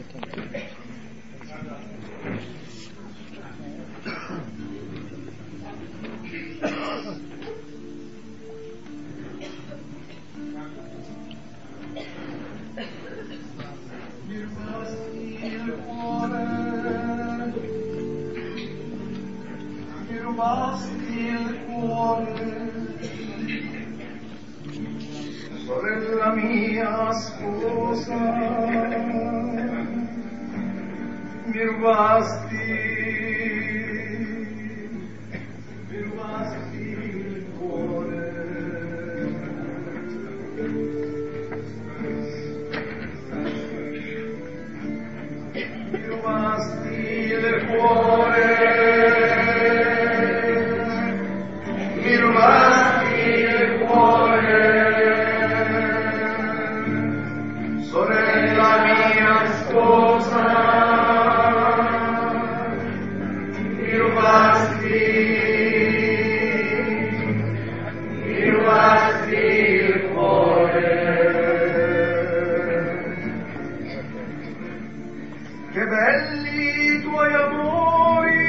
Sorella mia sposa, mi rubasti il cuore. Mi rubasti il cuore. Mi rubasti il cuore. Sorella mia sposa, mi rubasti il cuore. Che belli i tuoi amori,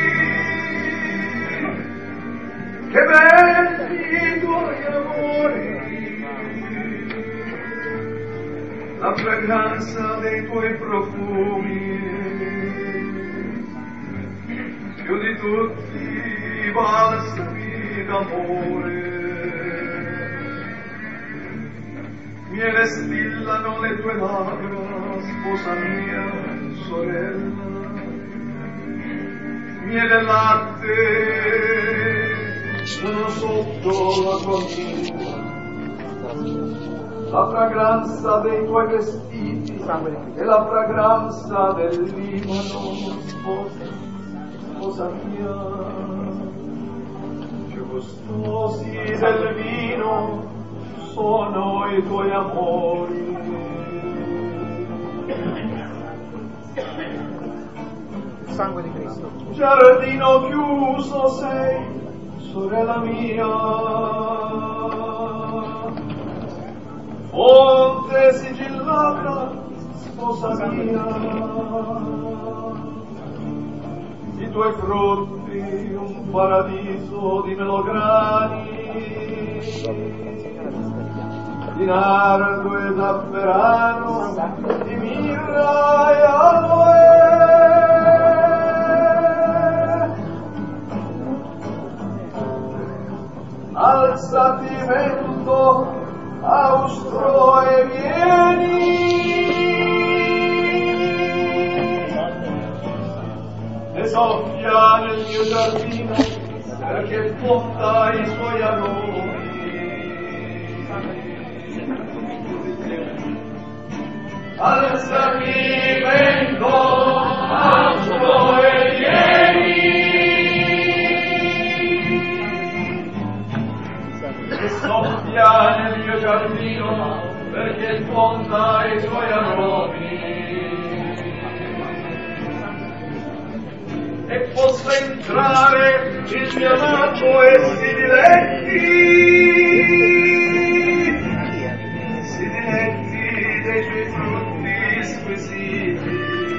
che belli i tuoi amori, la fragranza dei tuoi profumi, più di tutti i balsami d'amore. Miele stillano le tue labbra, sposa mia, sorella, miele e latte sono sotto la tua mira. La fragranza dei tuoi vestiti e la fragranza del Libano, sposa mia, più gustosi del vino sono i tuoi amori. Sangue di Cristo. Giardino chiuso sei, sorella mia, fonte sigillata, sposa mia, i tuoi frutti un paradiso di melograni, di nardo e zafferano, di mirra e aloe. Alzati vento austro e vieni, e soffia nel mio giardino perché fonda i suoi aromi. Alzati vento austro e vieni, e soffia nel mio giardino perché fonda i suoi aromi, e possa entrare il mio amato e si diletti dei suoi frutti squisiti.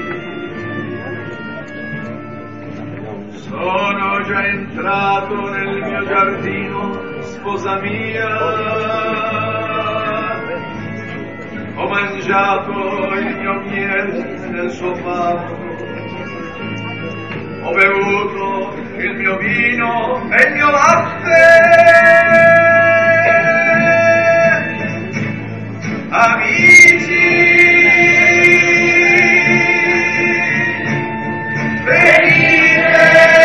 Sono già entrato nel mio giardino, sposa mia, ho mangiato il mio miele nel suo fatto, ho bevuto il mio vino e il mio latte. Amici, venite!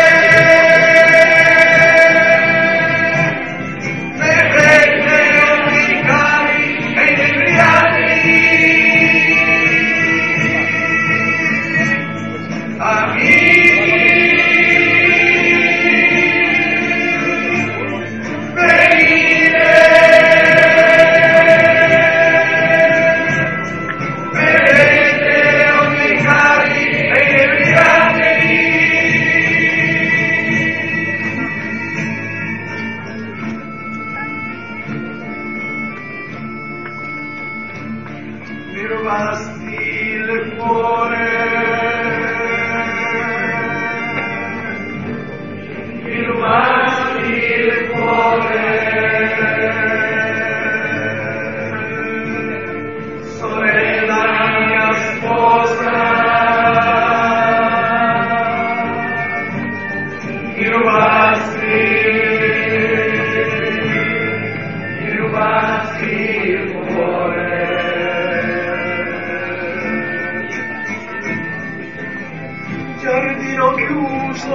Mi rubasti il cuore.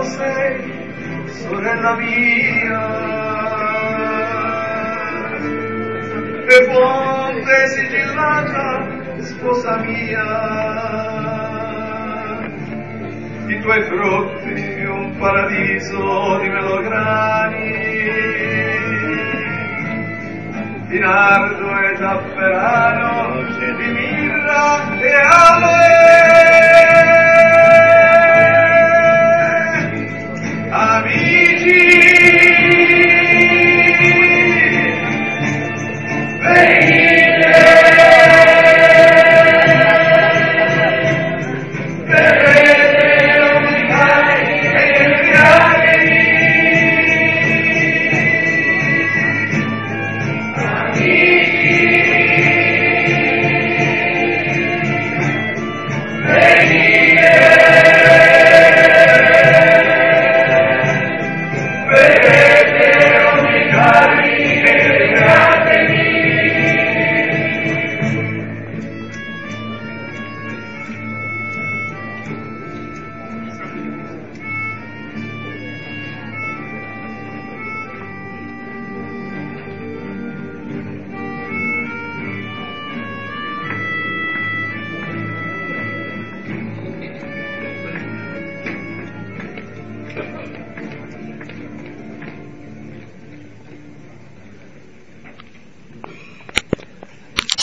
sei, sorella mia. E fonte sigillata, sposa mia, i tuoi frutti un paradiso di melograni, di nardo e zafferano, di